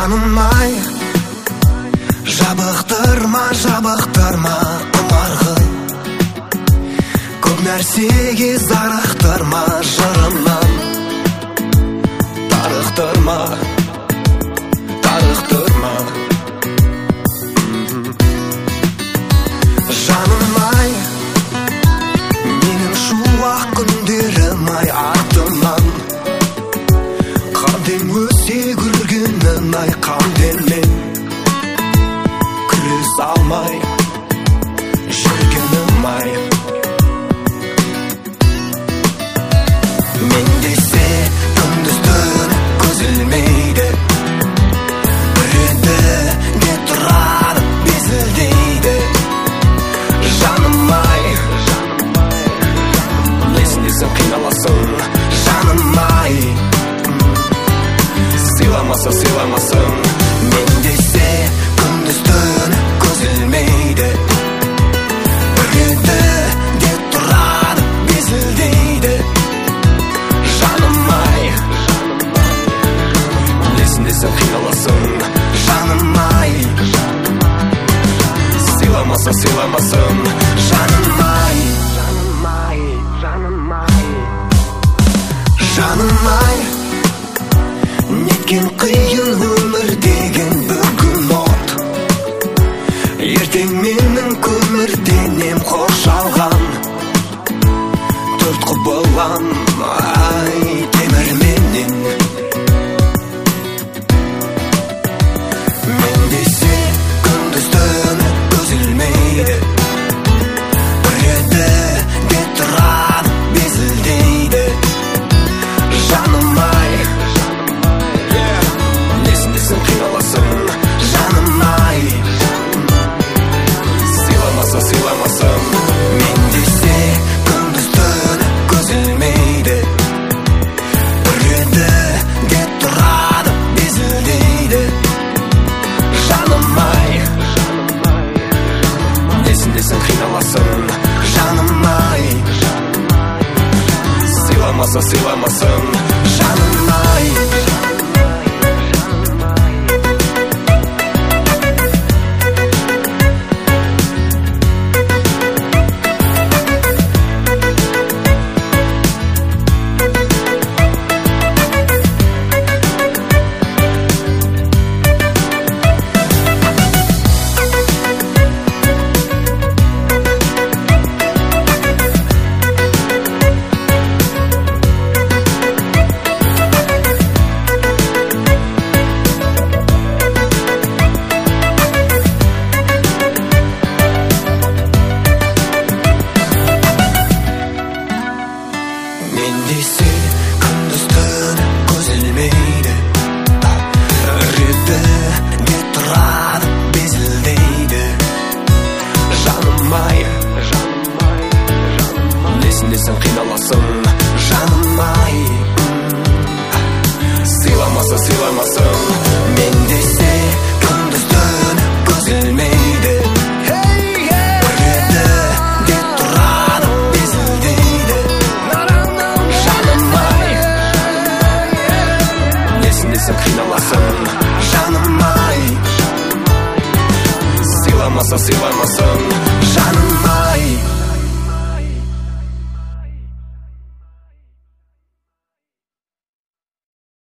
Жаным-ай, жабықтырма құмарғы, көп нәрсеге зарықтырма жырымнан. Тарықтырма Жаным-ай, менің шуақ күндерім-ай артымнан. Қанден өсе күлгенін-ай, қанденмен күрес алмай жүргенім-ай. Мен десе күндіз-түн көз ілмейді, бірінде тұрады безілдейді. Жаным-ай, несіндесің қиналасың. Жаным-ай, сыйламасың. Мен десе күндіз-түн көз ілмейді, бірінде тұрады безілдейді. Жаным-ай, несіндесің қиналасың. Жаным-ай, сыйламасың. Жаным-ай, неткен қиын өмір деген бүгін от. Ертең менің көмірденем қоршалған төрт құбылам темірменен. Мен десе күндіз-түн көз ілмейді, бірінде тұрады безілдейді. Жаным-ай, несіндесің қиналасың. Жаным-ай, сыйламасың. Мен десе күндіз-түн көз ілмейді, бірінде тұрады безілдейді. Жаным-ай, несіндесің қиналасың. Жаным-ай, сыйламасың. Жаным-ай, мен десе күндіз-түн көз ілмейді, бірінде тұрады безілдейді. Жаным-ай, несіндесің қиналасың. Жаным-ай, сыйламасың. Мен десе күндіз-түн көз ілмейді, бірінде тұрады безілдейді. Жаным-ай, несіндесің қиналасың. Жаным-ай, сыйламасың. Жаным-ай.